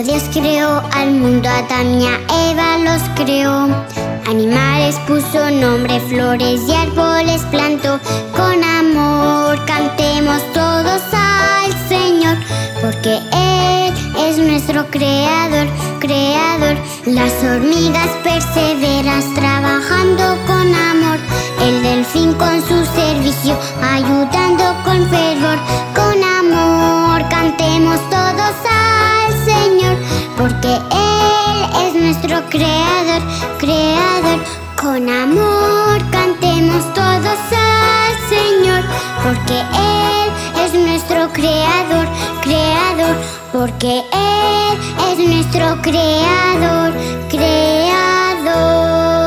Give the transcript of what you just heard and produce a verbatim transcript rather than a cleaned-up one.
Dios creó al mundo, a Adán y a Eva los creó. Animales puso nombre, flores y árboles plantó. Con amor cantemos todos al Señor, porque Él es nuestro creador, creador. Las hormigas perseveras trabajando con amor. El delfín con su servicio ayudando con fervor. Con amor cantemos todos al Señor, porque Él es nuestro creador, creador. Con amor cantemos todos al Señor, porque Él es nuestro creador, creador. Porque Él es nuestro creador, creador.